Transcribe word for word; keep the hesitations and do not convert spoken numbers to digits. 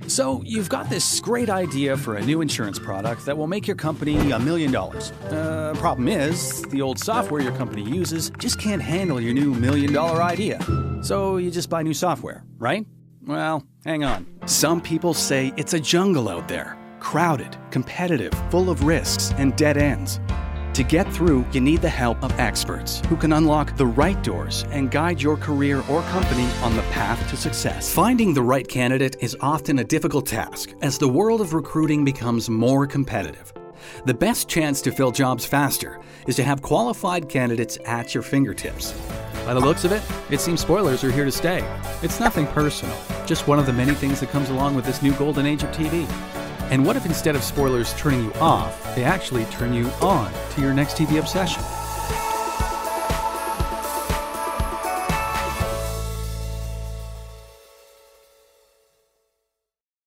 So, you've got this great idea for a new insurance product that will make your company a million dollars. Uh, problem is, the old software your company uses just can't handle your new million dollar idea. So, you just buy new software, right? Well, hang on. Some people say it's a jungle out there. Crowded, competitive, full of risks and dead ends. To get through, you need the help of experts who can unlock the right doors and guide your career or company on the path to success. Finding the right candidate is often a difficult task as the world of recruiting becomes more competitive. The best chance to fill jobs faster is to have qualified candidates at your fingertips. By the looks of it, it seems spoilers are here to stay. It's nothing personal, just one of the many things that comes along with this new golden age of T V. And what if instead of spoilers turning you off, they actually turn you on to your next T V obsession?